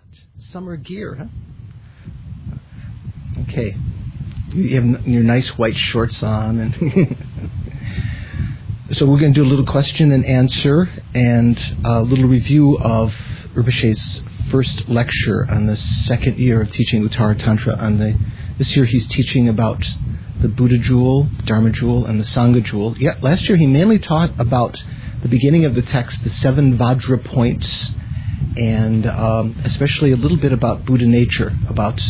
Summer gear, huh? Okay. You have your nice white shorts on. And so we're going to do a little question and answer and a little review of Rinpoche's first lecture on the second year of teaching Uttara Tantra. This year he's teaching about the Buddha jewel, Dharma jewel, and the Sangha jewel. Yeah, last year he mainly taught about the beginning of the text, the 7 Vajra points, and especially a little bit about Buddha nature, about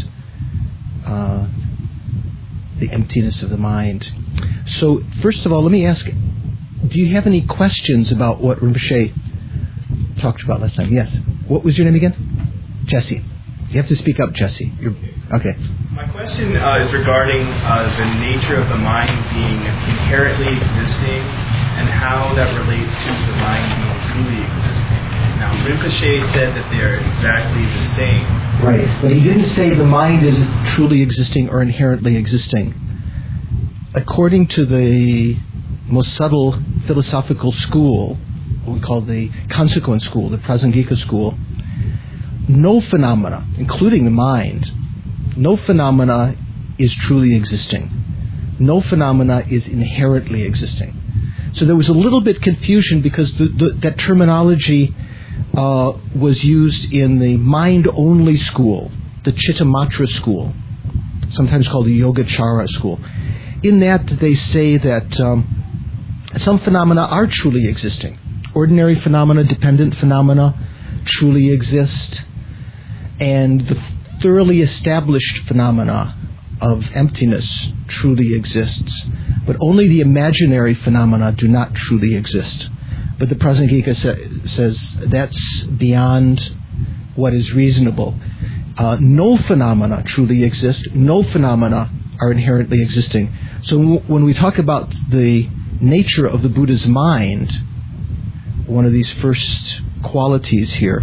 the emptiness of the mind. So, first of all, let me ask, do you have any questions about what Rinpoche talked about last time? Yes. What was your name again? Jesse. You have to speak up, Jesse. Okay. My question is regarding the nature of the mind being inherently existing and how that relates to the mind being truly existing. Now, Rinpoche said that they are exactly the same. Right, but he didn't say the mind is truly existing or inherently existing. According to the most subtle philosophical school, what we call the consequent school, the Prasangika school, no phenomena, including the mind, no phenomena is truly existing. No phenomena is inherently existing. So there was a little bit confusion because that terminology was used in the mind-only school, the Chittamatra school, sometimes called the Yogacara school. In that, they say that some phenomena are truly existing. Ordinary phenomena, dependent phenomena truly exist. And the thoroughly established phenomena of emptiness truly exists. But only the imaginary phenomena do not truly exist. But the Prasangika says that's beyond what is reasonable. No phenomena truly exist. No phenomena are inherently existing. So when we talk about the nature of the Buddha's mind, one of these first qualities here,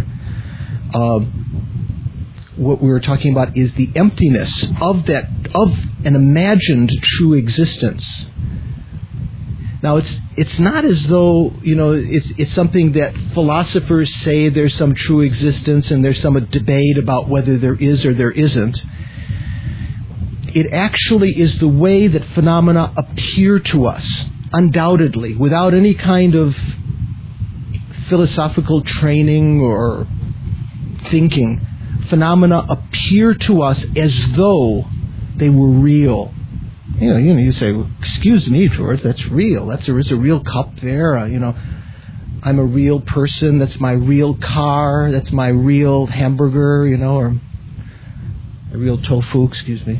what we were talking about is the emptiness of an imagined true existence. Now, it's not as though, it's something that philosophers say there's some true existence and there's some debate about whether there is or there isn't. It actually is the way that phenomena appear to us, undoubtedly, without any kind of philosophical training or thinking. Phenomena appear to us as though they were real. You say, well, excuse me, George, that's real. There is a real cup there. I'm a real person. That's my real car. That's my real hamburger, or a real tofu, excuse me.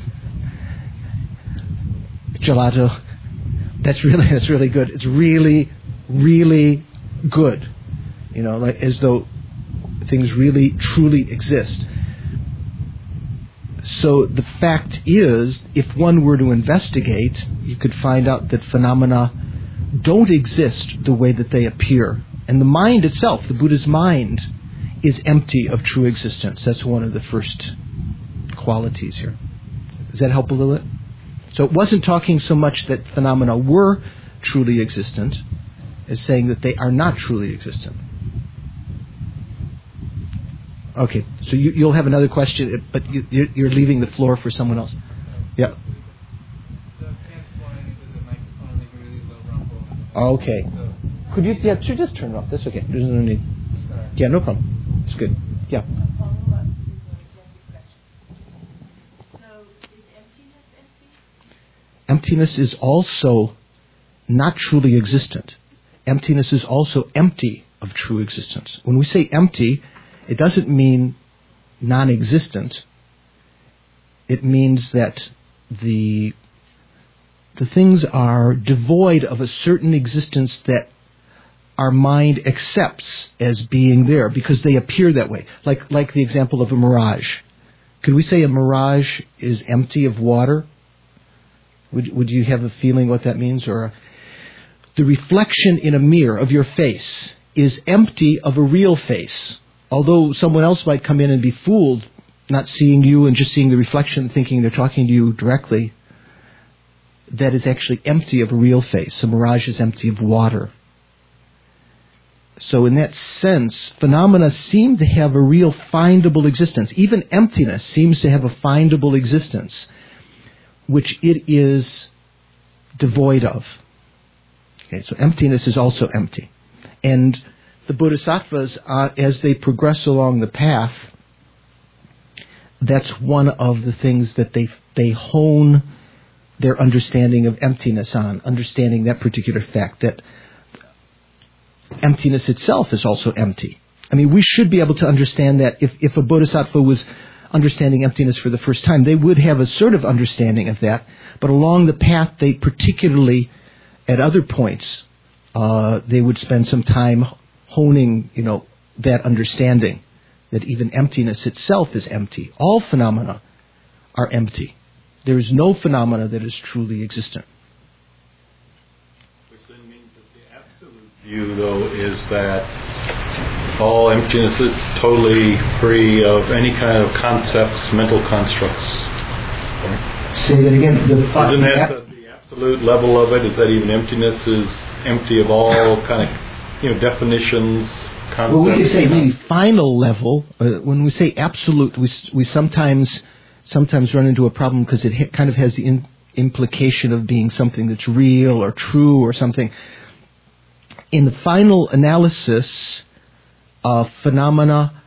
Gelato. That's really good. It's really, really good. Like as though things really, truly exist. So the fact is, if one were to investigate, you could find out that phenomena don't exist the way that they appear. And the mind itself, the Buddha's mind, is empty of true existence. That's one of the first qualities here. Does that help a little bit? So it wasn't talking so much that phenomena were truly existent as saying that they are not truly existent. Okay, so you'll have another question, but you're leaving the floor for someone else. Yeah. Okay. Could you just turn it off? That's okay. There's no need. Yeah, no problem. It's good. Yeah. Emptiness is also not truly existent. Emptiness is also empty of true existence. When we say empty, it doesn't mean non-existent. It means that the things are devoid of a certain existence that our mind accepts as being there because they appear that way. Like the example of a mirage. Could we say a mirage is empty of water? Would you have a feeling what that means? Or the reflection in a mirror of your face is empty of a real face. Although someone else might come in and be fooled, not seeing you and just seeing the reflection, thinking they're talking to you directly, that is actually empty of a real face. A mirage is empty of water. So in that sense, phenomena seem to have a real findable existence. Even emptiness seems to have a findable existence, which it is devoid of. Okay, so emptiness is also empty. And the Bodhisattvas, as they progress along the path, that's one of the things that they hone their understanding of emptiness on, understanding that particular fact, that emptiness itself is also empty. I mean, we should be able to understand that if a bodhisattva was understanding emptiness for the first time, they would have a sort of understanding of that. But along the path, they particularly, at other points, they would spend some time honing, that understanding, that even emptiness itself is empty. All phenomena are empty. There is no phenomena that is truly existent. Which then means that the absolute view, though, is that all emptiness is totally free of any kind of concepts, mental constructs. Right? Say that again. Isn't that the absolute level of it? Is that even emptiness is empty of all kind of, definitions, concepts? Well, we could say maybe final level. When we say absolute, we sometimes run into a problem because it kind of has the implication of being something that's real or true or something. In the final analysis, phenomena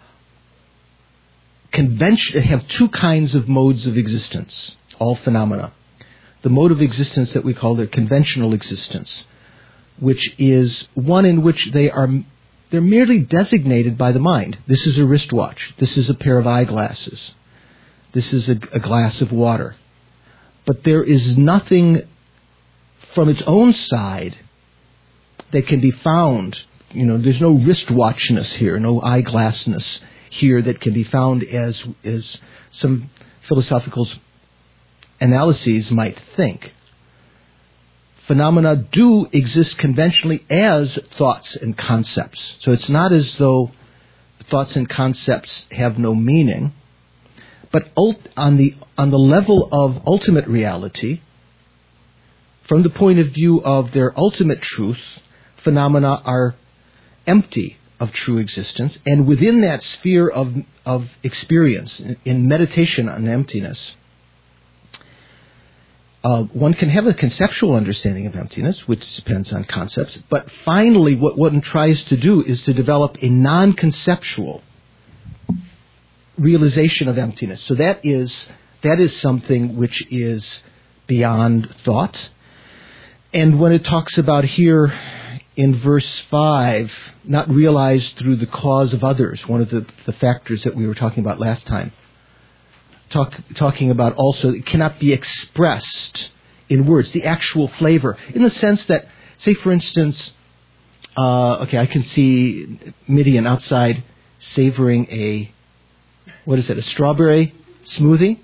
have two kinds of modes of existence, all phenomena. The mode of existence that we call their conventional existence, which is one in which they're merely designated by the mind. This is a wristwatch. This is a pair of eyeglasses. This is a glass of water. But there is nothing from its own side that can be found. There's no wristwatchness here, no eyeglassness here that can be found as some philosophical analyses might think. Phenomena do exist conventionally as thoughts and concepts. So it's not as though thoughts and concepts have no meaning. But on the level of ultimate reality, from the point of view of their ultimate truth, phenomena are empty of true existence. And within that sphere of experience, in meditation on emptiness, one can have a conceptual understanding of emptiness, which depends on concepts. But finally, what one tries to do is to develop a non-conceptual realization of emptiness. So that is something which is beyond thought. And when it talks about here in verse 5, not realized through the cause of others, one of the factors that we were talking about last time, talking about also it cannot be expressed in words, the actual flavor, in the sense that, say for instance, I can see Midian outside savoring a strawberry smoothie?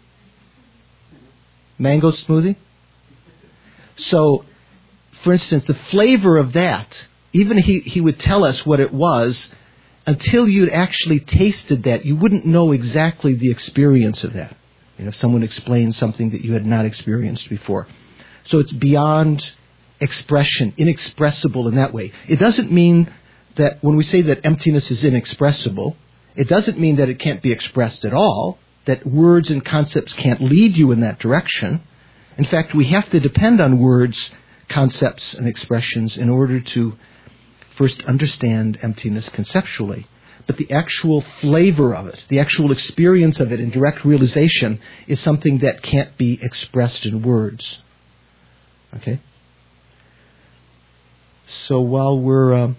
Mango smoothie? So, for instance, the flavor of that, even he would tell us what it was, until you'd actually tasted that, you wouldn't know exactly the experience of that. If someone explained something that you had not experienced before. So it's beyond expression, inexpressible in that way. It doesn't mean that when we say that emptiness is inexpressible, it doesn't mean that it can't be expressed at all, that words and concepts can't lead you in that direction. In fact, we have to depend on words, concepts, and expressions in order to first understand emptiness conceptually. But the actual flavor of it, the actual experience of it in direct realization is something that can't be expressed in words. Okay? So while we're...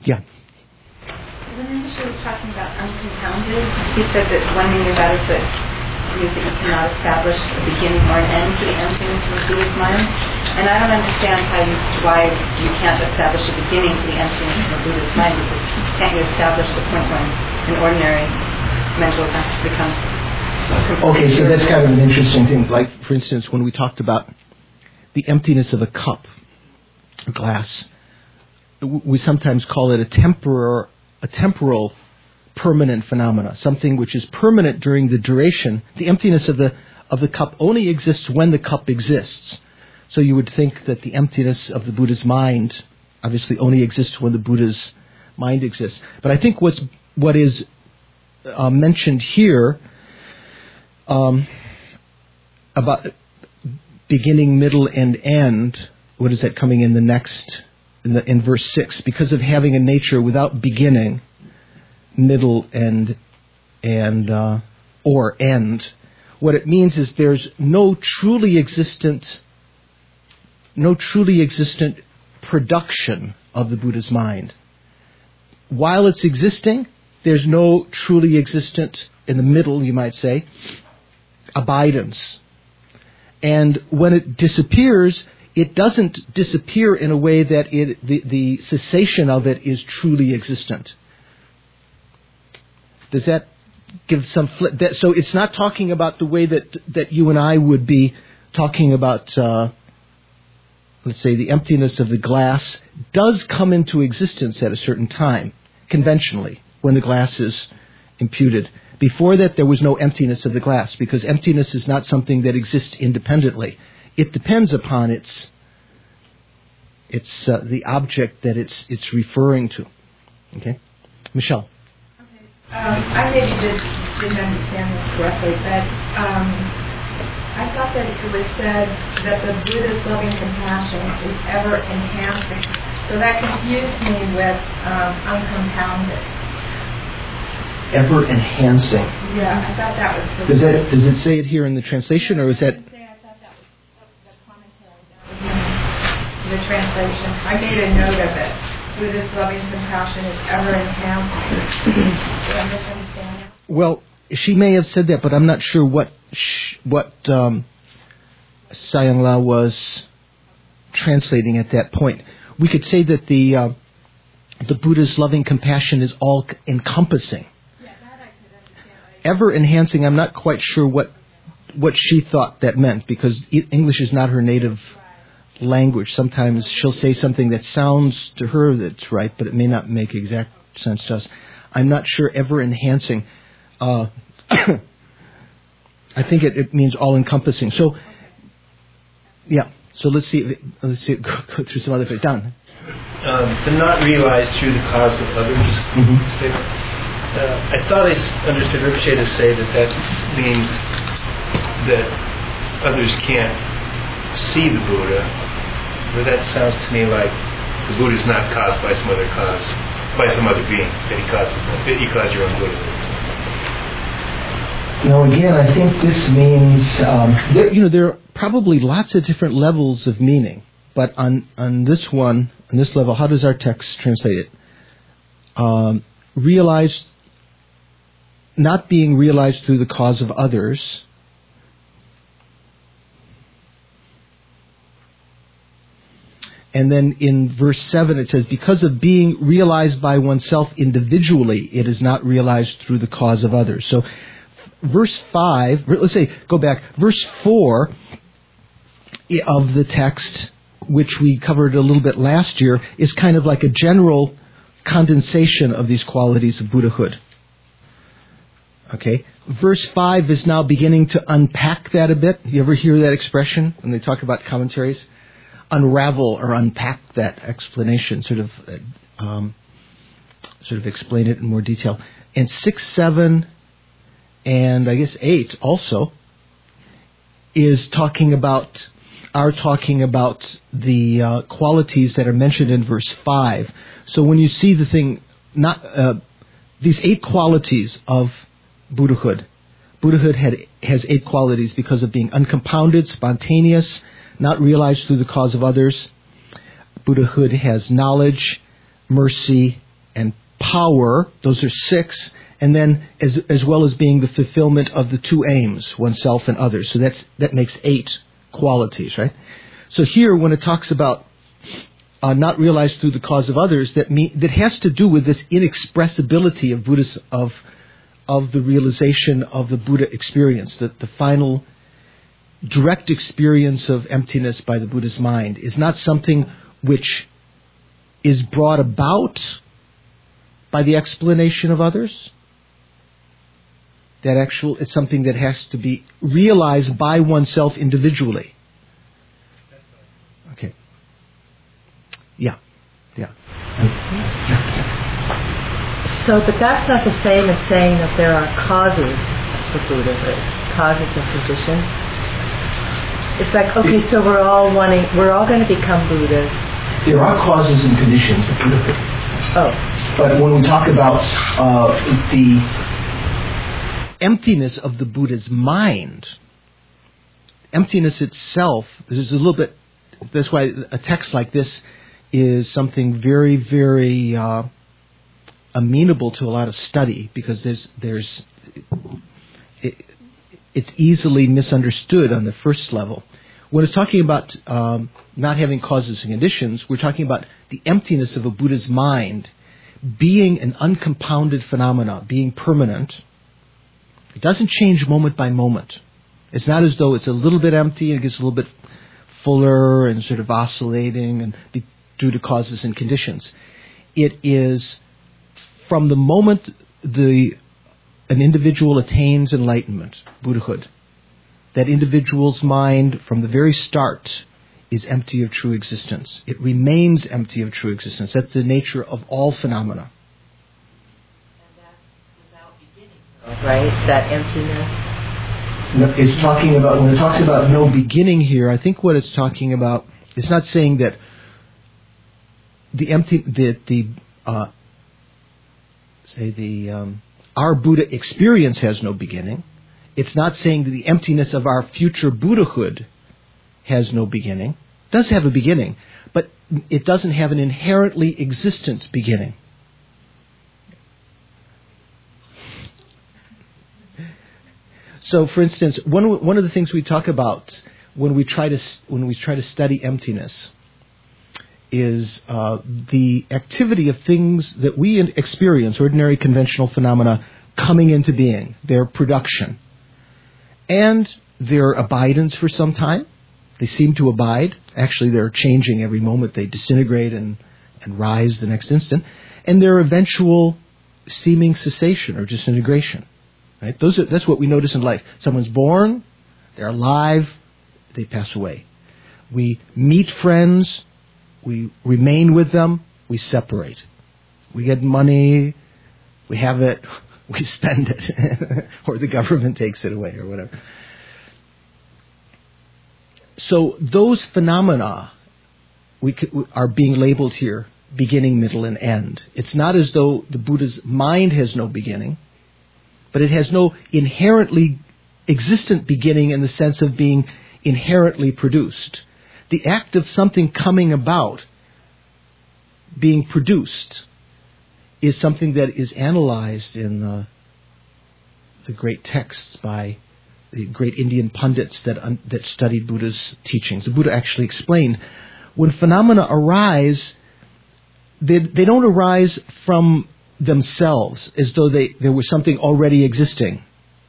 When Rinpoche was talking about uncompounded, he said that one thing about it is that you cannot establish a beginning or an end to the emptiness of the Buddha's mind. And I don't understand why you can't establish a beginning to the emptiness of the Buddha's mind, because can't you establish the point when an ordinary mental consciousness becomes Okay, so that's kind of an interesting thing. Like, for instance, when we talked about the emptiness of a cup, a glass, we sometimes call it a temporal permanent phenomena, something which is permanent during the duration. The emptiness of the cup only exists when the cup exists. So you would think that the emptiness of the Buddha's mind obviously only exists when the Buddha's mind exists. But I think what is mentioned here about beginning, middle, and end, what is that coming in the next, in verse 6? Because of having a nature without beginning, middle, or end, what it means is there's no truly existent production of the Buddha's mind. While it's existing, there's no truly existent, in the middle, you might say, abidance. And when it disappears, it doesn't disappear in a way that the cessation of it is truly existent. Does that give some flip? So it's not talking about the way that you and I would be talking about, let's say, the emptiness of the glass does come into existence at a certain time, conventionally, when the glass is imputed. Before that, there was no emptiness of the glass, because emptiness is not something that exists independently. It depends upon its the object that it's referring to. Okay, Michelle. I maybe didn't understand this correctly, but I thought that it was said that the Buddha's loving compassion is ever enhancing. So that confused me with uncompounded. Ever enhancing. Yeah, I thought that was. Does it say it here in the translation, or is that? I thought that was the commentary. That was in the translation. I made a note of it. Buddha's loving compassion is ever enhancing. Did I misunderstand that? Well, she may have said that, but I'm not sure what Sayang La was translating at that point. We could say that the Buddha's loving compassion is all encompassing. Ever enhancing, I'm not quite sure what she thought that meant, because English is not her native language. Sometimes she'll say something that sounds to her that's right, but it may not make exact sense to us. I'm not sure ever enhancing. I think it means all encompassing. So, yeah. So let's see. Go through some other things. Don. The not realized through the cause of others statement. I thought I understood Rinpoche to say that means that others can't see the Buddha, but that sounds to me like the Buddha is not caused by some other cause, by some other being that you cause your own Buddha. Again, I think this means there are probably lots of different levels of meaning, but on this level, how does our text translate it? Realized. Not being realized through the cause of others. And then in verse 7 it says, because of being realized by oneself individually, it is not realized through the cause of others. So verse 5, let's say, go back, verse 4 of the text, which we covered a little bit last year, is kind of like a general condensation of these qualities of Buddhahood. Okay, verse 5 is now beginning to unpack that a bit. You ever hear that expression when they talk about commentaries? Unravel or unpack that explanation, sort of explain it in more detail. And 6, 7, and I guess 8 also is talking about the qualities that are mentioned in verse 5. So when you see the thing, these 8 qualities of Buddhahood. Buddhahood has 8 qualities because of being uncompounded, spontaneous, not realized through the cause of others. Buddhahood has knowledge, mercy, and power. Those are 6. And then as well as being the fulfillment of the 2 aims, oneself and others. So that makes 8 qualities, right? So here when it talks about not realized through the cause of others, that has to do with this inexpressibility of Buddhist of the realization of the Buddha experience, that the final direct experience of emptiness by the Buddha's mind is not something which is brought about by the explanation of others. It's something that has to be realized by oneself individually. Okay. Yeah. So, but that's not the same as saying that there are causes for Buddhahood, causes and conditions. It's like, okay, so we're all going to become Buddhas. There are causes and conditions of Buddhahood. Oh. But when we talk about the emptiness of the Buddha's mind, emptiness itself, there's a little bit, that's why a text like this is something very, very amenable to a lot of study, because it's easily misunderstood on the first level. When it's talking about not having causes and conditions, we're talking about the emptiness of a Buddha's mind being an uncompounded phenomena, being permanent. It doesn't change moment by moment. It's not as though it's a little bit empty and it gets a little bit fuller and sort of oscillating and due to causes and conditions. It is from the moment an individual attains enlightenment, Buddhahood, that individual's mind from the very start is empty of true existence. It remains empty of true existence. That's the nature of all phenomena. And that's without beginning, right? That emptiness. It's talking about, when it talks about no beginning here, I think what it's talking about, it's not saying that our Buddha experience has no beginning. It's not saying that the emptiness of our future Buddhahood has no beginning. It does have a beginning, but it doesn't have an inherently existent beginning. So, for instance, one of the things we talk about when we try to study emptiness is the activity of things that we experience, ordinary conventional phenomena, coming into being, their production, and their abidance for some time. They seem to abide. Actually, they're changing every moment. They disintegrate and rise the next instant, and their eventual seeming cessation or disintegration. Right? That's what we notice in life. Someone's born, they're alive, they pass away. We meet friends, we remain with them, we separate. We get money, we have it, we spend it, or the government takes it away, or whatever. So those phenomena are being labeled here, beginning, middle, and end. It's not as though the Buddha's mind has no beginning, but it has no inherently existent beginning in the sense of being inherently produced. The act of something coming about, being produced, is something that is analyzed in the great texts by the great Indian pundits that studied Buddha's teachings. The Buddha actually explained, when phenomena arise, they don't arise from themselves as though there was something already existing.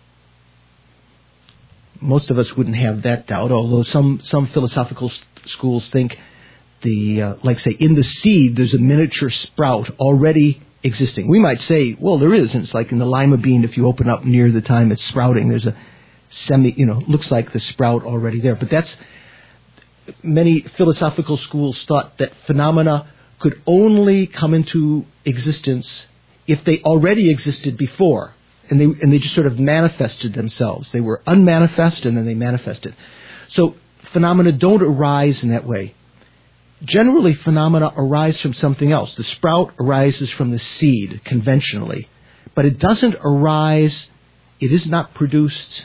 Most of us wouldn't have that doubt, although some philosophical schools think like say in the seed there's a miniature sprout already existing. We might say, well, there is. And it's like in the lima bean, if you open up near the time it's sprouting, there's a looks like the sprout already there. But many philosophical schools thought that phenomena could only come into existence if they already existed before, and they just sort of manifested themselves. They were unmanifest, and then they manifested. So phenomena don't arise in that way. Generally, phenomena arise from something else. The sprout arises from the seed, conventionally. But it doesn't arise, it is not produced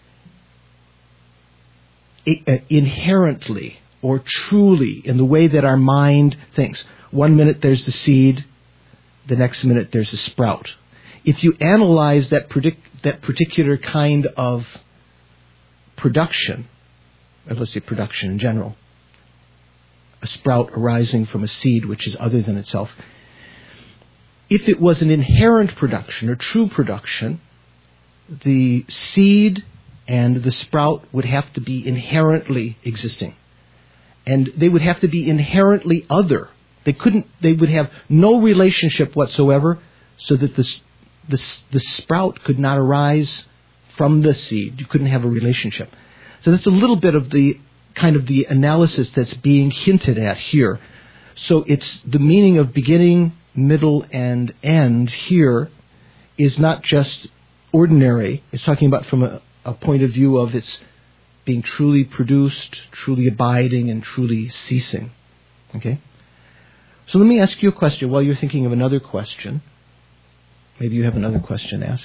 inherently or truly in the way that our mind thinks. One minute there's the seed, the next minute there's a sprout. If you analyze that particular kind of production, or let's say production in general, a sprout arising from a seed which is other than itself, if it was an inherent production or true production, the seed and the sprout would have to be inherently existing. And they would have to be inherently other. They would have no relationship whatsoever, so that the sprout could not arise from the seed. You couldn't have a relationship. So that's a little bit of the kind of the analysis that's being hinted at here. So it's the meaning of beginning, middle, and end here is not just ordinary. It's talking about from a point of view of its being truly produced, truly abiding, and truly ceasing. Okay? So let me ask you a question while you're thinking of another question. Maybe you have another question to ask.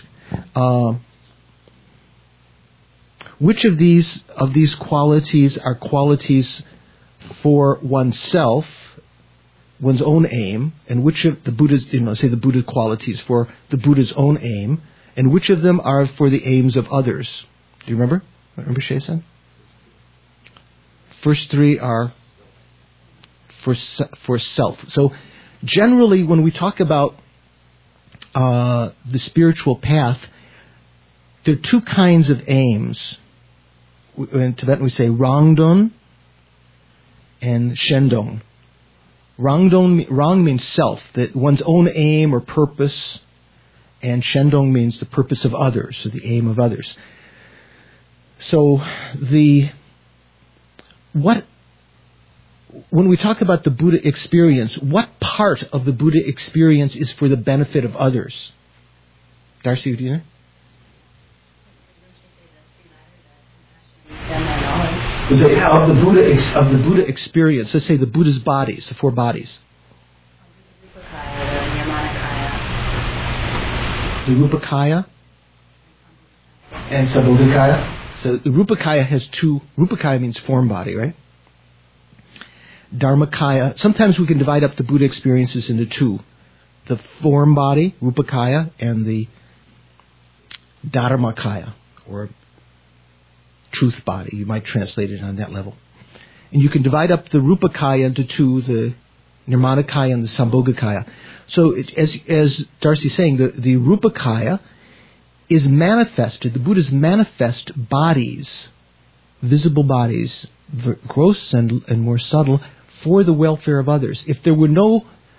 Which of these qualities are qualities for oneself, one's own aim, and which of the Buddha's, say the Buddha qualities for the Buddha's own aim, and which of them are for the aims of others? Do you remember? Remember Shei-san? First three are for self. So generally when we talk about the spiritual path, there are two kinds of aims. In Tibetan we say Rangdong and Shendong. Rang means self, that one's own aim or purpose, and Shendong means the purpose of others, or the aim of others. So when we talk about the Buddha experience, what part of the Buddha experience is for the benefit of others? Darcy, do you know? Of the Buddha experience, let's say the Buddha's bodies, the four bodies. The Rupakaya and Sambhogakaya. So the Rupakaya has two. Rupakaya means form body, right? Dharmakaya. Sometimes we can divide up the Buddha experiences into two: the form body, Rupakaya, and the Dharmakaya, or truth body. You might translate it on that level. And you can divide up the Rupakaya into two: the Nirmanakaya and the Sambhogakaya. So as Darcy's saying, the Rupakaya is manifested, the Buddha's manifest bodies, visible bodies, gross and more subtle, for the welfare of others. If there were no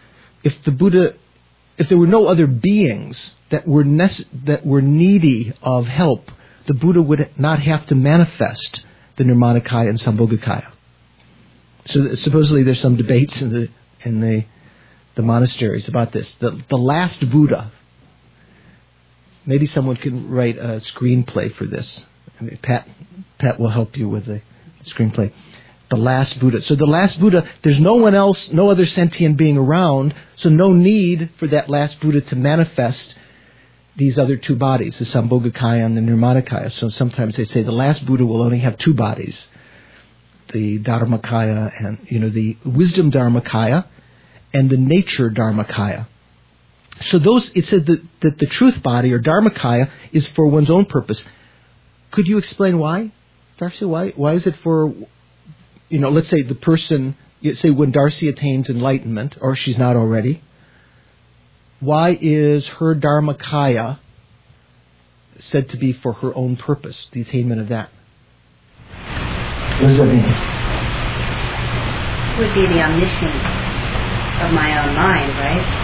other beings that were needy of help, the Buddha would not have to manifest the Nirmanakaya and Sambhogakaya. So supposedly there's some debates in the monasteries about this. The last Buddha. Maybe someone can write a screenplay for this. I mean, Pat will help you with the screenplay. The last Buddha. So the last Buddha, there's no one else, no other sentient being around, so no need for that last Buddha to manifest these other two bodies, the Sambhogakaya and the Nirmanakaya. So sometimes they say the last Buddha will only have two bodies, the Dharmakaya and, the wisdom Dharmakaya and the nature Dharmakaya. So it said that the truth body, or Dharmakaya, is for one's own purpose. Could you explain why, Darcy? Why is it for, let's say the person, say when Darcy attains enlightenment, or she's not already, why is her Dharmakaya said to be for her own purpose, the attainment of that? What does that mean? It would be the omniscience of my own mind, right?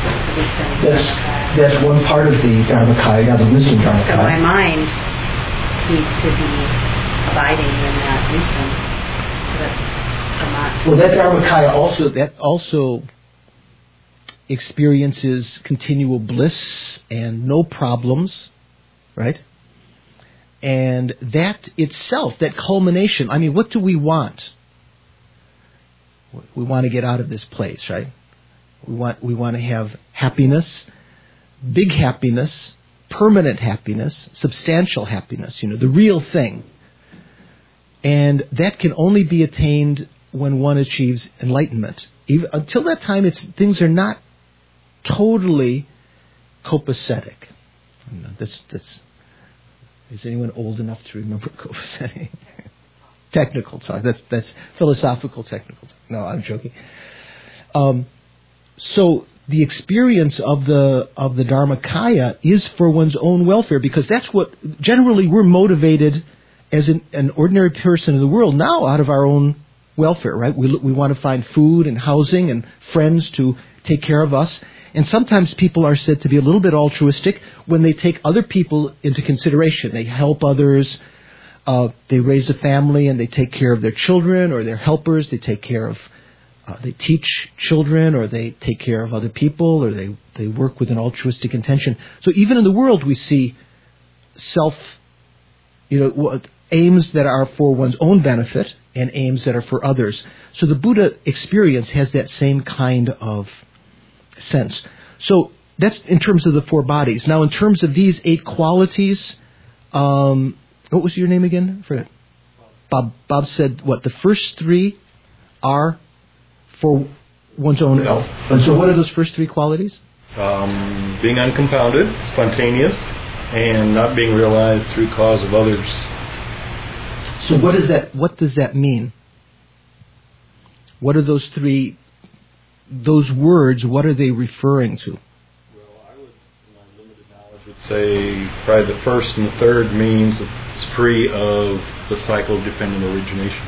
That's one part of the Dharmakaya, now the wisdom Dharmakaya. So my mind needs to be abiding in that wisdom. So that Dharmakaya also experiences continual bliss and no problems, right? And that itself, that culmination, I mean, what do we want? We want to get out of this place, right? We want to have happiness, big happiness, permanent happiness, substantial happiness, the real thing. And that can only be attained when one achieves enlightenment. Until that time, things are not totally copacetic. Is anyone old enough to remember copacetic? Technical talk. That's philosophical technical talk. No, I'm joking. So the experience of the Dharmakaya is for one's own welfare, because that's what generally we're motivated as an ordinary person in the world now out of our own welfare, right? We want to find food and housing and friends to take care of us. And sometimes people are said to be a little bit altruistic when they take other people into consideration. They help others. They raise a family and they take care of their children or their helpers. They take care of they teach children, or they take care of other people, or they work with an altruistic intention. So even in the world we see aims that are for one's own benefit and aims that are for others. So the Buddha experience has that same kind of sense. So that's in terms of the 4 bodies. Now in terms of these 8 qualities, what was your name again? I forgot. Bob said, the first 3 are for one's own self. And so what are those first 3 qualities? Being unconfounded, spontaneous, and not being realized through cause of others. So what does that mean? What are those 3, those words, what are they referring to? Well, I would, in my limited knowledge, would say probably the first and the third means it's free of the cycle of dependent origination.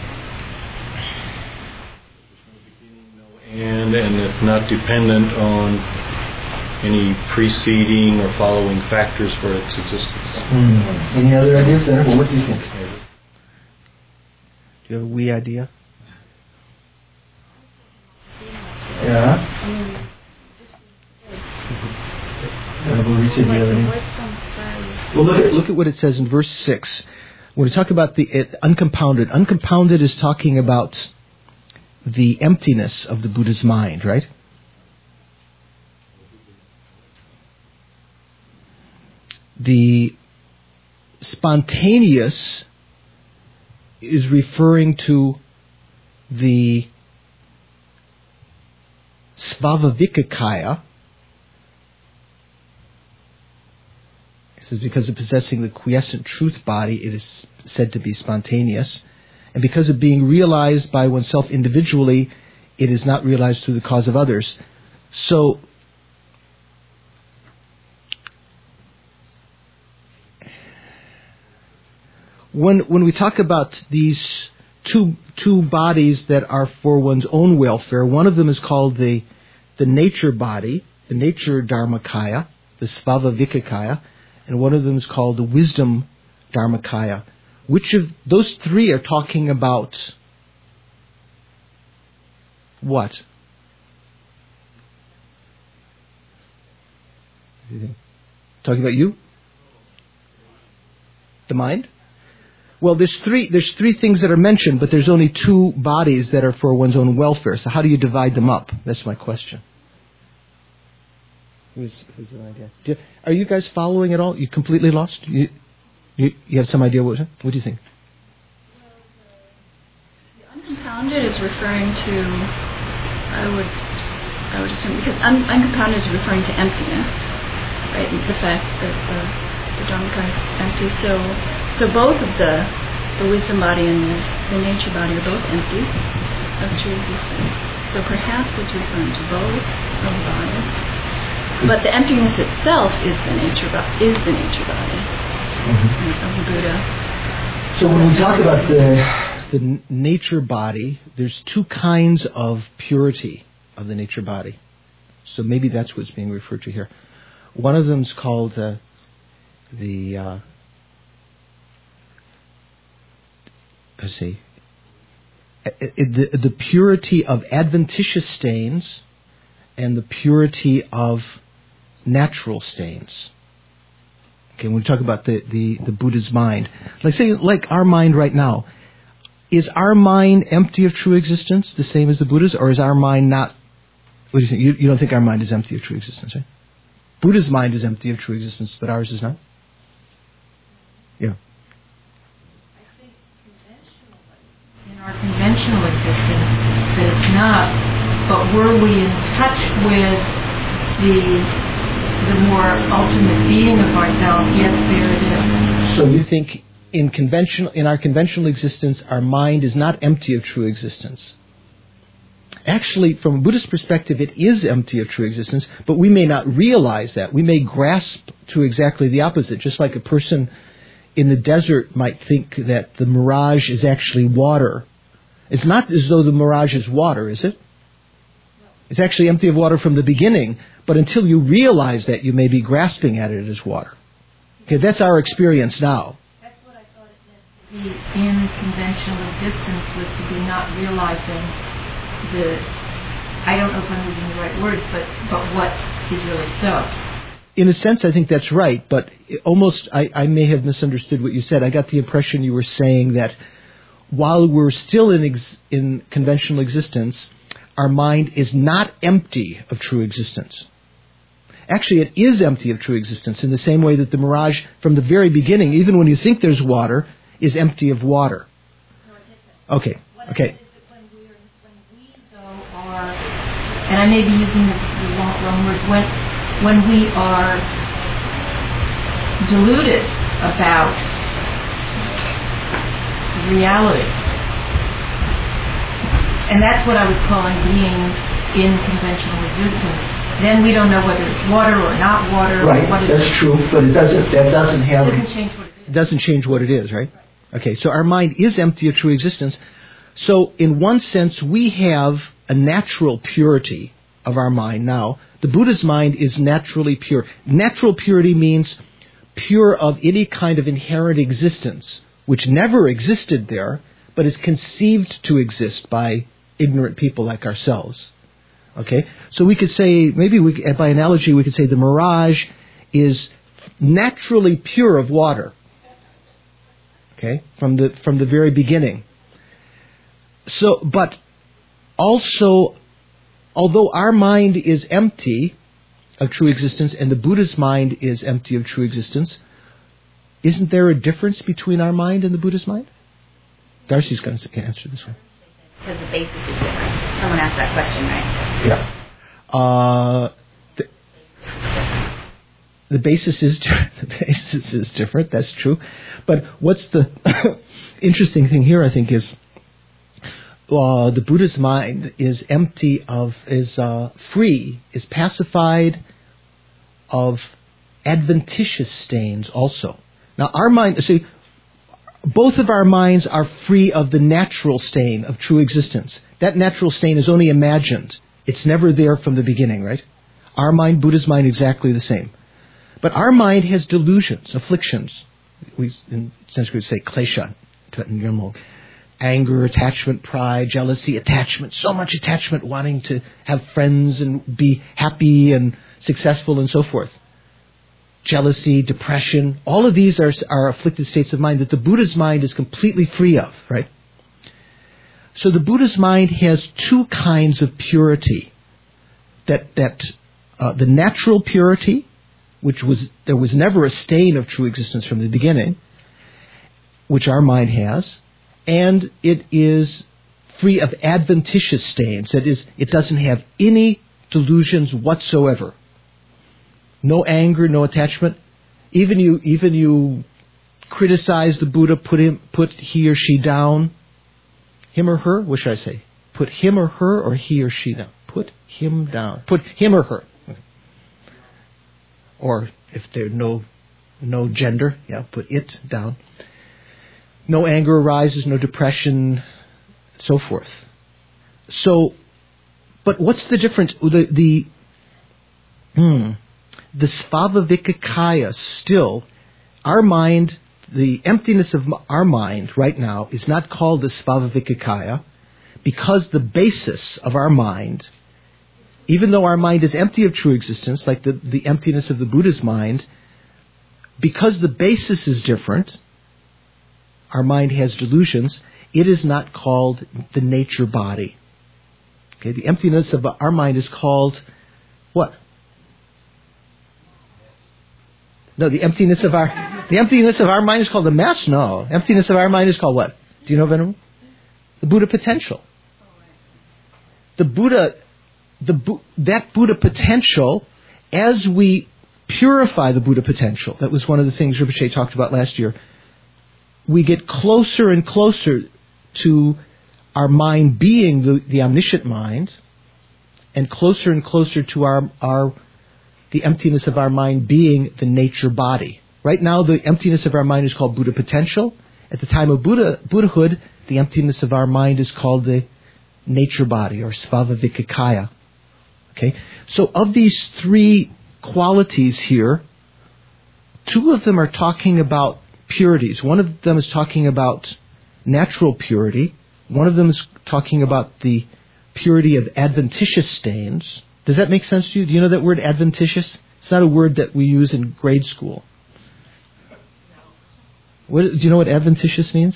And it's not dependent on any preceding or following factors for its existence. Any other ideas there? Well, what do you think? Do you have a wee idea? Yeah. Well, look at what it says in verse 6. When we talk about the uncompounded is talking about the emptiness of the Buddha's mind, right? The spontaneous is referring to the svavavikakaya. It says because of possessing the quiescent truth body, it is said to be spontaneous. And because of being realized by oneself individually, it is not realized through the cause of others. So, when we talk about these two bodies that are for one's own welfare, one of them is called the nature body, the nature dharmakaya, the svavavikakaya, and one of them is called the wisdom dharmakaya. Which of those 3 are talking about what? What do you think? Talking about you? The mind? Well, there's three things that are mentioned, but there's only 2 bodies that are for one's own welfare. So how do you divide them up? That's my question. Who's an idea? Are you guys following at all? You completely lost? You have some idea what do you think? The uncompounded is referring to, I would assume, because uncompounded is referring to emptiness, right? The fact that the Dharmakaya is empty. So both of the wisdom body and the nature body are both empty of true existence. So perhaps it's referring to both of the bodies. But the emptiness itself is the nature body. Of the Buddha. So when we talk about the nature body, there's 2 kinds of purity of the nature body. So maybe that's what's being referred to here. One of them is called the purity of adventitious stains and the purity of natural stains. Okay, when we talk about the Buddha's mind, like our mind right now, is our mind empty of true existence, the same as the Buddha's, or is our mind not? What do you think? You don't think our mind is empty of true existence, right? Buddha's mind is empty of true existence, but ours is not. Yeah. I think conventionally, in our conventional existence, that it's not. But were we in touch with the more ultimate being of ourselves, yes, there it is. So you think in our conventional existence, our mind is not empty of true existence. Actually, from a Buddhist perspective, it is empty of true existence, but we may not realize that. We may grasp to exactly the opposite, just like a person in the desert might think that the mirage is actually water. It's not as though the mirage is water, is it? It's actually empty of water from the beginning, but until you realize that, you may be grasping at it as water. Okay, that's our experience now. That's what I thought it meant to be in conventional existence, was to be not realizing I don't know if I'm using the right words, but what is really so. In a sense, I think that's right, but I may have misunderstood what you said. I got the impression you were saying that while we're still in conventional existence, our mind is not empty of true existence. Actually, it is empty of true existence in the same way that the mirage from the very beginning, even when you think there's water, is empty of water. Okay. When we though are, and I may be using the wrong words, when we are deluded about reality, and that's what I was calling being in conventional existence. Then we don't know whether it's water or not water. Right, or what that's true, but it doesn't change what it is. It doesn't change what it is, right? Okay, so our mind is empty of true existence. So in one sense, we have a natural purity of our mind now. The Buddha's mind is naturally pure. Natural purity means pure of any kind of inherent existence, which never existed there, but is conceived to exist by ignorant people like ourselves. Okay, so we could say, by analogy, we could say the mirage is naturally pure of water. Okay, from the very beginning. So, but also, although our mind is empty of true existence and the Buddha's mind is empty of true existence, isn't there a difference between our mind and the Buddha's mind? Darcy's going to answer this one. Because the basis is different. Someone asked that question, right? Yeah. The basis is different. That's true. But what's the interesting thing here? I think is the Buddha's mind is empty of, free, is pacified of adventitious stains. Also, now our mind. See, both of our minds are free of the natural stain of true existence. That natural stain is only imagined. It's never there from the beginning, right? Our mind, Buddha's mind, exactly the same. But our mind has delusions, afflictions. We, in Sanskrit, say klesha, anger, attachment, pride, jealousy, attachment, so much attachment, wanting to have friends and be happy and successful and so forth. Jealousy, depression, all of these are afflicted states of mind that the Buddha's mind is completely free of, right? So the Buddha's mind has two kinds of purity. The natural purity, there was never a stain of true existence from the beginning, which our mind has, and it is free of adventitious stains. That is, it doesn't have any delusions whatsoever. No anger, no attachment. Even you criticize the Buddha, put he or she down. Him or her? What should I say? Put him or her or he or she down? Put him down. Put him or her. Or if there's no gender, put it down. No anger arises, no depression, so forth. So, but what's the difference? The Svavavikakaya still, our mind, the emptiness of our mind right now is not called the Svavavikakaya because the basis of our mind, even though our mind is empty of true existence, like the emptiness of the Buddha's mind, because the basis is different, our mind has delusions, it is not called the nature body. Okay, the emptiness of our mind is called what? No, the emptiness of our mind is called the mass. No, emptiness of our mind is called what? Do you know, Venerable? The Buddha potential. That Buddha potential, as we purify the Buddha potential, that was one of the things Rinpoche talked about last year, we get closer and closer to our mind being the omniscient mind, and closer to the emptiness of our mind being the nature body. Right now, the emptiness of our mind is called Buddha potential. At the time of Buddhahood, the emptiness of our mind is called the nature body, or Svavavikakaya. Okay? So of these three qualities here, two of them are talking about purities. One of them is talking about natural purity. One of them is talking about the purity of adventitious stains. Does that make sense to you? Do you know that word adventitious? It's not a word that we use in grade school. Do you know what adventitious means?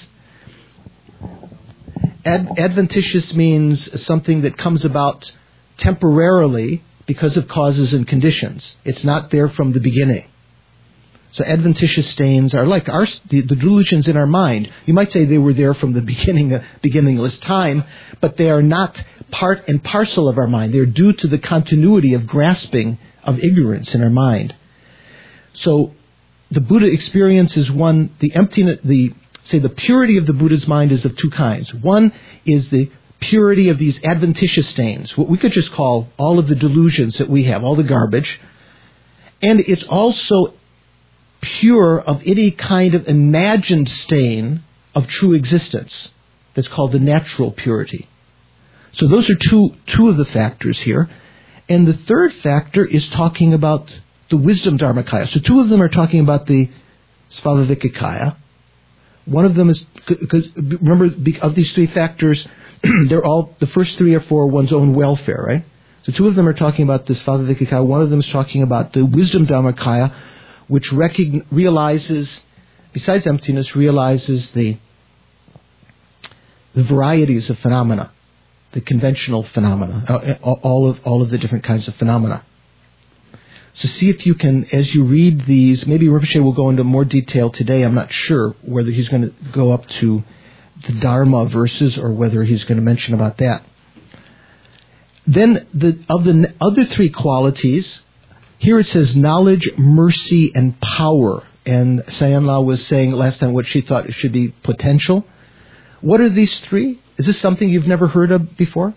Adventitious means something that comes about temporarily because of causes and conditions. It's not there from the beginning. So adventitious stains are like the delusions in our mind. You might say they were there from the beginningless time, but they are not part and parcel of our mind. They're due to the continuity of grasping of ignorance in our mind. So the Buddha experience is one, the emptiness, the purity of the Buddha's mind is of two kinds. One is the purity of these adventitious stains, what we could just call all of the delusions that we have, all the garbage. And it's also pure of any kind of imagined stain of true existence. That's called the natural purity. So those are two of the factors here. And the third factor is talking about the wisdom dharmakaya. So two of them are talking about the Svabhavikakaya. One of them is, because remember, of these three factors, they're all, the first three are for one's own welfare, right? So two of them are talking about the Svabhavikakaya. One of them is talking about the wisdom dharmakaya, which realizes, besides emptiness, realizes the varieties of phenomena, the conventional phenomena, all of the different kinds of phenomena. So see if you can, as you read these, maybe Rinpoche will go into more detail today. I'm not sure whether he's going to go up to the Dharma verses or whether he's going to mention about that. Then of the other three qualities, here it says knowledge, mercy, and power. And Sayan Lao was saying last time what she thought it should be potential. What are these three? Is this something you've never heard of before?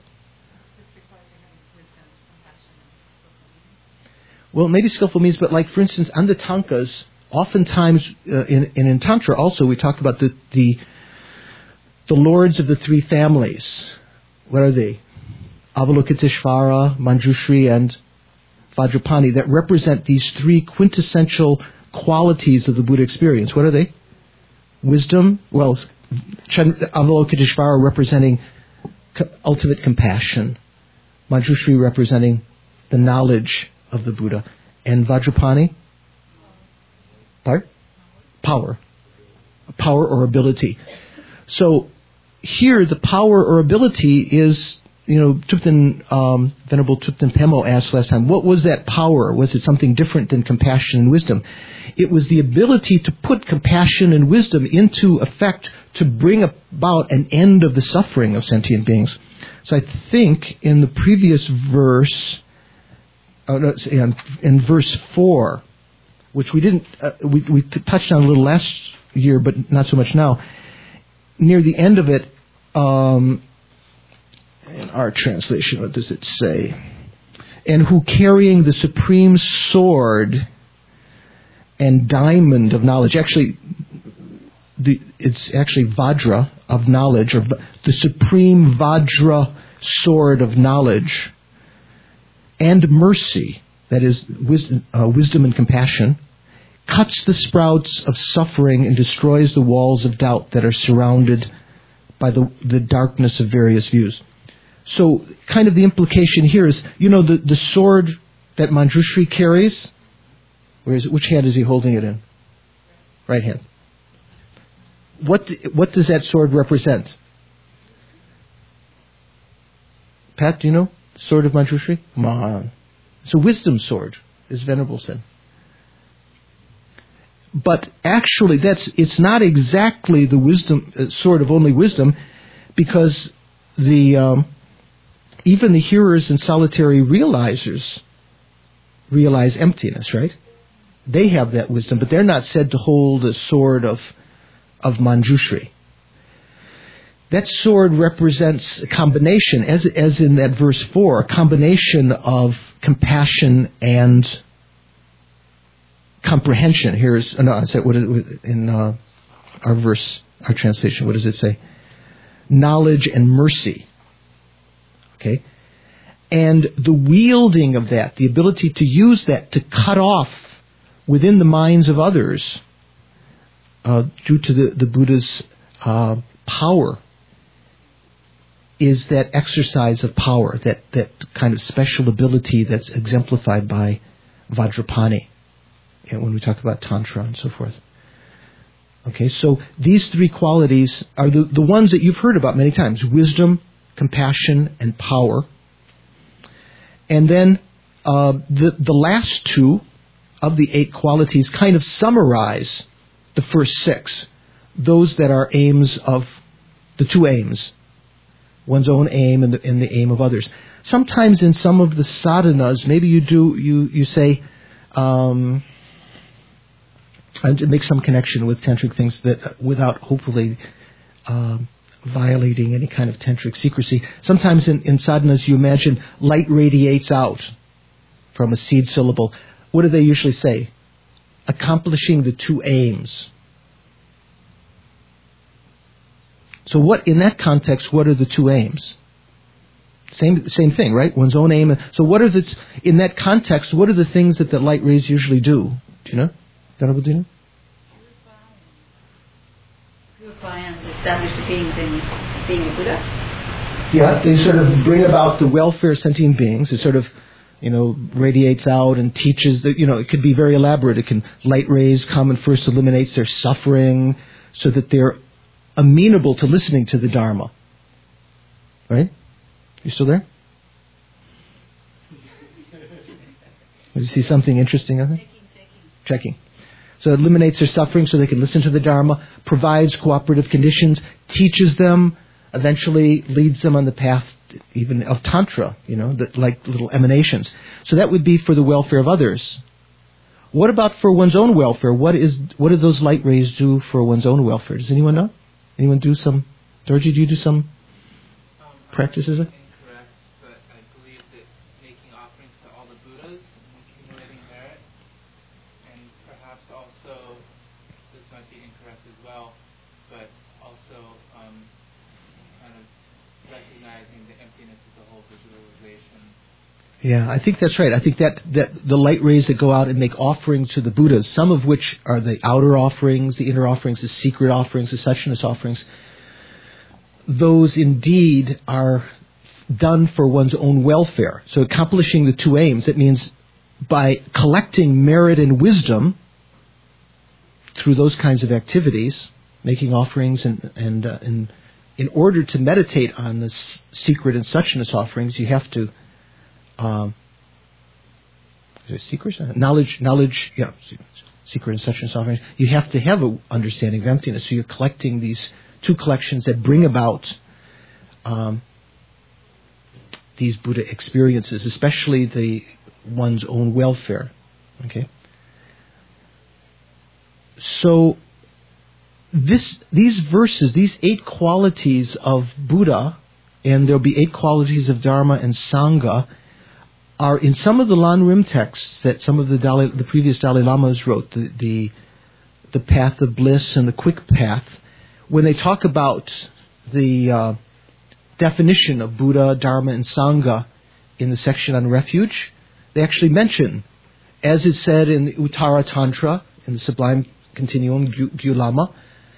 Well, maybe skillful means, but like, for instance, on the Tankas, oftentimes in Tantra also, we talk about the lords of the three families. What are they? Avalokiteshvara, Manjushri, and Vajrapani, that represent these three quintessential qualities of the Buddha experience. What are they? Wisdom, well, Avalokiteshvara representing ultimate compassion, Manjushri representing the knowledge of the Buddha, and Vajrapani? Power or ability. So here the power or ability is, Venerable Thupten Pemo asked last time, what was that power? Was it something different than compassion and wisdom? It was the ability to put compassion and wisdom into effect to bring about an end of the suffering of sentient beings. So I think in the previous verse, in verse 4, which we didn't, we touched on a little last year, but not so much now. Near the end of it, in our translation, what does it say? And who carrying the supreme sword and diamond of knowledge, it's actually Vajra of knowledge, or the supreme Vajra sword of knowledge, and mercy, that is wisdom and compassion, cuts the sprouts of suffering and destroys the walls of doubt that are surrounded by the darkness of various views. So kind of the implication here is, the sword that Manjushri carries, which hand is he holding it in? Right hand. What does that sword represent? Pat, do you know? Sword of Manjushri? Come on. It's a wisdom sword, as Venerable said. But actually, it's not exactly the wisdom sword of only wisdom, because even the hearers and solitary realizers realize emptiness, right? They have that wisdom, but they're not said to hold a sword of Manjushri. That sword represents a combination, as in that verse 4, a combination of compassion and comprehension. In our verse, our translation, what does it say? Knowledge and mercy. Okay? And the wielding of that, the ability to use that to cut off within the minds of others, due to the Buddha's power, is that exercise of power, that kind of special ability that's exemplified by Vajrapani, when we talk about Tantra and so forth. Okay, so these three qualities are the ones that you've heard about many times: wisdom, compassion, and power. And then the last two of the 8 qualities kind of summarize the first 6, those that are aims of the 2 aims, one's own aim and the aim of others. Sometimes in some of the sadhanas, maybe you say, and make some connection with tantric things that without hopefully violating any kind of tantric secrecy. Sometimes in sadhanas you imagine light radiates out from a seed syllable. What do they usually say? Accomplishing the 2 aims. So what, in that context, what are the 2 aims? Same thing, right? One's own aim. So what are in that context, what are the things that the light rays usually do? Do you know? Dhanabudina? Purify and establish the beings in being a Buddha? Yeah, they sort of bring about the welfare of sentient beings. It sort of, radiates out and teaches that, it could be very elaborate. It can, light rays come and first eliminates their suffering so that they're amenable to listening to the Dharma. Right? You still there? Did you see something interesting, I think? Checking. So it eliminates their suffering so they can listen to the Dharma, provides cooperative conditions, teaches them, eventually leads them on the path even of Tantra, like little emanations. So that would be for the welfare of others. What about for one's own welfare? What do those light rays do for one's own welfare? Does anyone know? Anyone do some? Dorji, do you do some practices? Incorrect, but I believe that making offerings to all the Buddhas and accumulating merit, and perhaps also, this might be incorrect as well, but also kind of recognizing the emptiness of the whole visualization. Yeah, I think that's right. I think that the light rays that go out and make offerings to the Buddhas, some of which are the outer offerings, the inner offerings, the secret offerings, the suchness offerings, those indeed are done for one's own welfare. So accomplishing the 2 aims, it means by collecting merit and wisdom through those kinds of activities, making offerings and in order to meditate on the secret and suchness offerings, you have to is it secret? Knowledge, yeah, secret and suchness offerings. You have to have an understanding of emptiness. So you're collecting these 2 collections that bring about these Buddha experiences, especially one's own welfare. Okay. So these verses, these 8 qualities of Buddha, and there'll be 8 qualities of Dharma and Sangha, are in some of the Lanrim texts that some of the previous Dalai Lamas wrote, the path of bliss and the quick path. When they talk about the definition of Buddha, Dharma, and Sangha in the section on refuge, they actually mention, as is said in the Uttara Tantra, in the Sublime Continuum, Gyulama,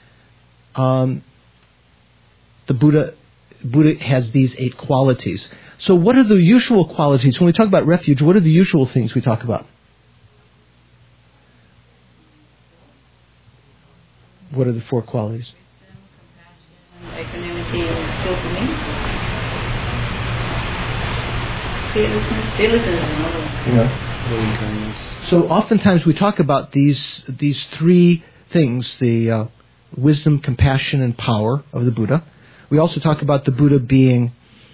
the Buddha has these 8 qualities. So what are the usual qualities? When we talk about refuge, what are the usual things we talk about? What are the 4 qualities? Equanimity and skillful means. Fearlessness is another one. Yeah. So oftentimes we talk about these 3 things, the wisdom, compassion, and power of the Buddha. We also talk about the Buddha being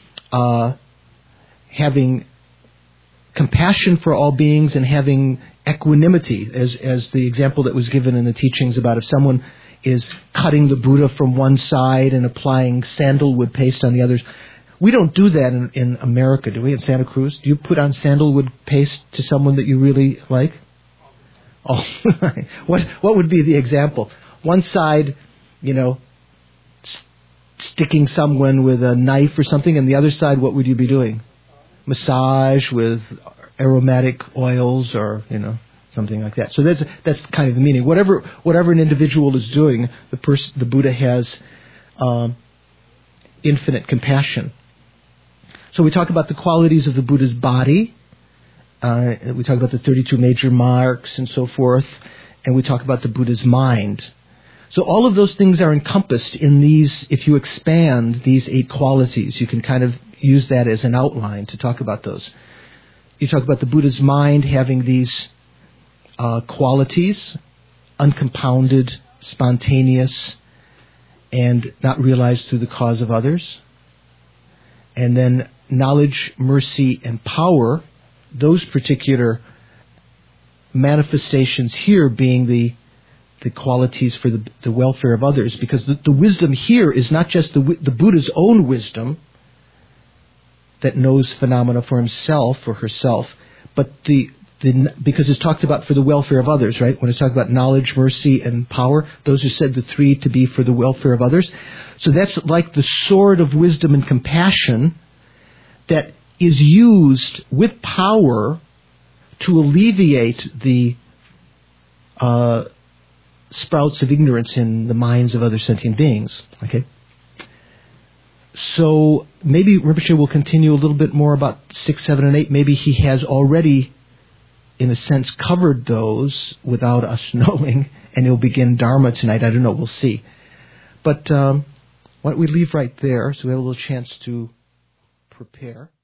having compassion for all beings and having equanimity, as the example that was given in the teachings about if someone is cutting the Buddha from one side and applying sandalwood paste on the others. We don't do that in America, do we, in Santa Cruz? Do you put on sandalwood paste to someone that you really like? Oh, what would be the example? One side, sticking someone with a knife or something, and the other side, what would you be doing? Massage with aromatic oils or, something like that. So that's kind of the meaning. Whatever an individual is doing, the Buddha has infinite compassion. So we talk about the qualities of the Buddha's body. We talk about the 32 major marks and so forth. And we talk about the Buddha's mind. So all of those things are encompassed in these, if you expand these 8 qualities, you can kind of use that as an outline to talk about those. You talk about the Buddha's mind having these qualities, uncompounded, spontaneous, and not realized through the cause of others. And then knowledge, mercy, and power, those particular manifestations here being the qualities for the welfare of others, because the wisdom here is not just the Buddha's own wisdom that knows phenomena for himself or herself, but because it's talked about for the welfare of others, right? When it's talked about knowledge, mercy, and power, those are said the 3 to be for the welfare of others. So that's like the sword of wisdom and compassion that is used with power to alleviate the sprouts of ignorance in the minds of other sentient beings. Okay? So maybe Rinpoche will continue a little bit more about 6, 7, and 8. Maybe he has already, in a sense, covered those without us knowing, and he'll begin Dharma tonight. I don't know. We'll see. But why don't we leave right there so we have a little chance to prepare.